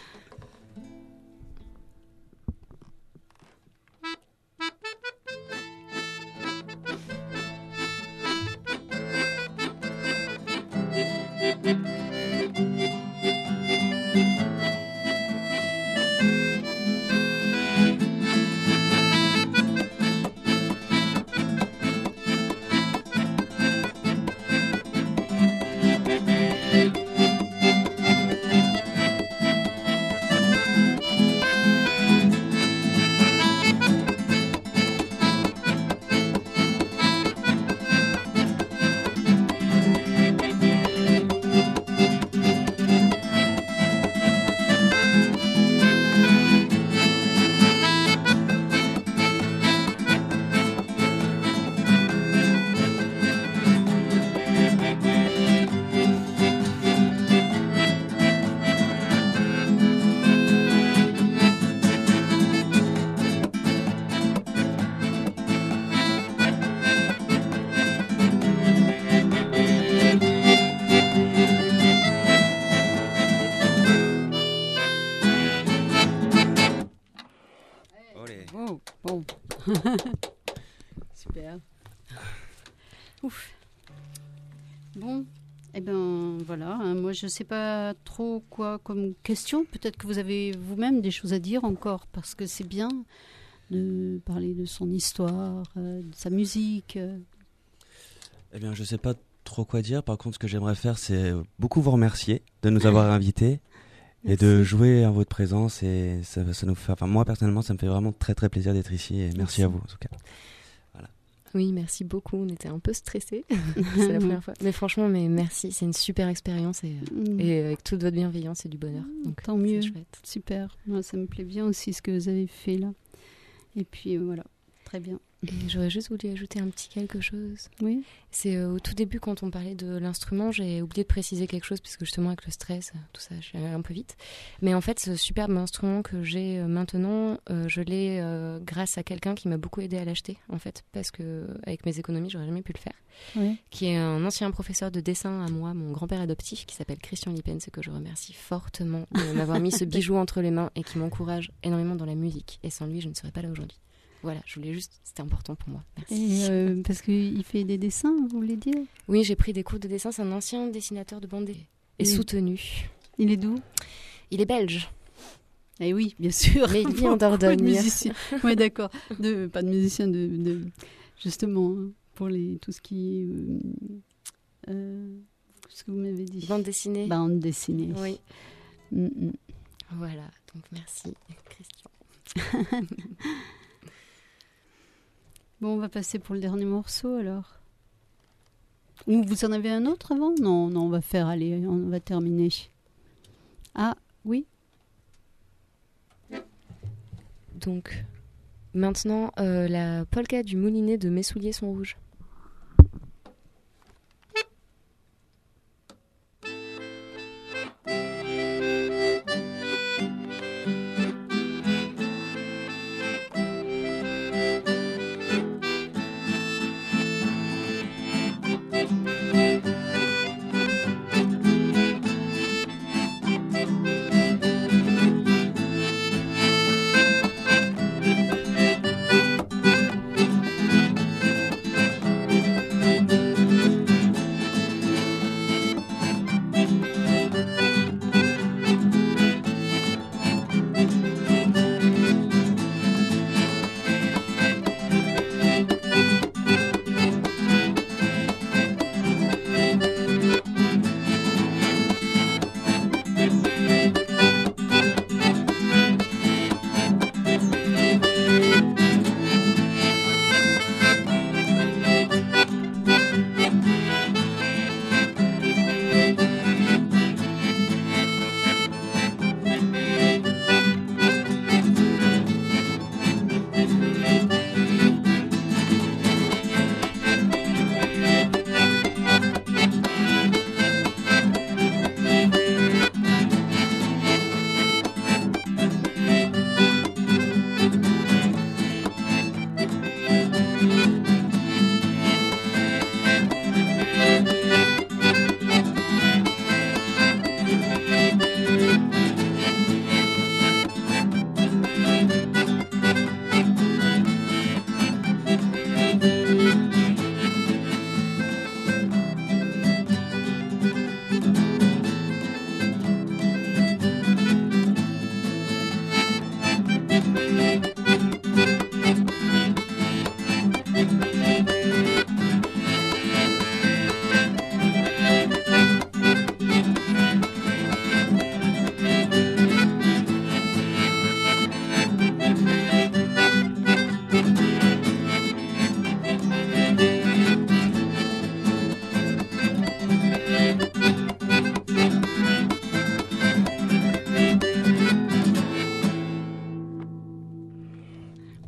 Super. Ouf. Bon, eh ben voilà. Hein, moi, je sais pas trop quoi comme question. Peut-être que vous avez vous-même des choses à dire encore, parce que c'est bien de parler de son histoire, euh, de sa musique. Euh. Eh bien, je sais pas trop quoi dire. Par contre, ce que j'aimerais faire, c'est beaucoup vous remercier de nous avoir invités. Et de jouer en votre présence, et ça, ça nous fait, enfin moi personnellement, ça me fait vraiment très très plaisir d'être ici, et merci, merci à vous en tout cas. Voilà. Oui, merci beaucoup. On était un peu stressés, c'est la première fois. Mais franchement, mais merci, c'est une super expérience et, mm. et avec toute votre bienveillance et du bonheur. Donc, tant mieux, super. Moi, ça me plaît bien aussi ce que vous avez fait là. Et puis euh, voilà, très bien. Et j'aurais juste voulu ajouter un petit quelque chose. Oui. C'est euh, au tout début, quand on parlait de l'instrument, j'ai oublié de préciser quelque chose, parce que justement avec le stress, tout ça, je suis allée un peu vite. Mais en fait, ce superbe instrument que j'ai euh, maintenant, euh, je l'ai euh, grâce à quelqu'un qui m'a beaucoup aidé à l'acheter, en fait, parce que avec mes économies, j'aurais jamais pu le faire. Oui. Qui est un ancien professeur de dessin à moi, mon grand-père adoptif, qui s'appelle Christian Lippens, et que je remercie fortement de m'avoir mis ce bijou entre les mains et qui m'encourage énormément dans la musique. Et sans lui, je ne serais pas là aujourd'hui. Voilà, je voulais juste, c'était important pour moi. Merci. Et euh, parce qu'il fait des dessins, vous voulez dire ? Oui, j'ai pris des cours de dessin. C'est un ancien dessinateur de bande et il soutenu. Il est d'où ? Il est belge. Eh oui, bien sûr. Mais il vit en Dordogne. Oui, d'accord. De, pas de musicien, de, de justement hein, pour les tout ce qui est euh, euh, ce que vous m'avez dit. Bande dessinée. Bande dessinée. Oui. Mm-mm. Voilà. Donc merci, Christian. Bon, on va passer pour le dernier morceau alors. Ou vous en avez un autre avant ? Non, non, on va faire, allez, on va terminer. Ah, oui. Donc, maintenant, euh, la polka du moulinet de Mes souliers sont rouges.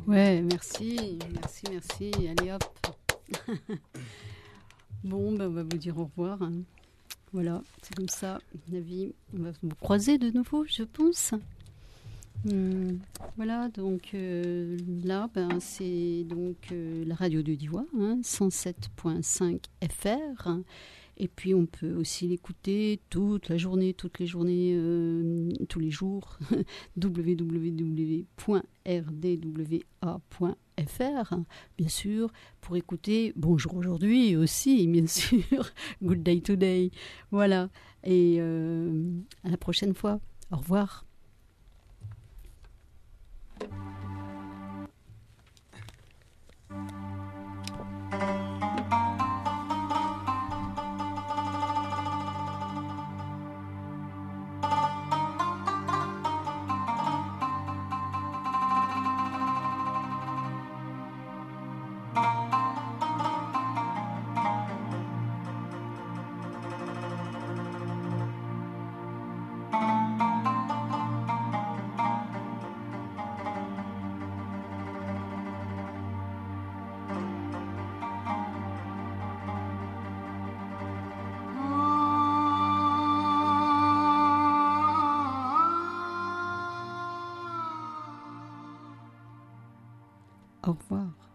Ouais, merci, merci, merci. Allez hop. Bon, ben, on va vous dire au revoir. Hein. Voilà, c'est comme ça, la vie. On va vous croiser de nouveau, je pense. Hum, voilà, donc euh, là, ben, c'est donc euh, la radio de Diois, hein, cent sept virgule cinq F R. Et puis on peut aussi l'écouter toute la journée, toutes les journées, euh, tous les jours, w w w point r d w a point f r, bien sûr, pour écouter Bonjour aujourd'hui aussi, bien sûr, Good Day Today. Voilà, et euh, à la prochaine fois. Au revoir. Au revoir.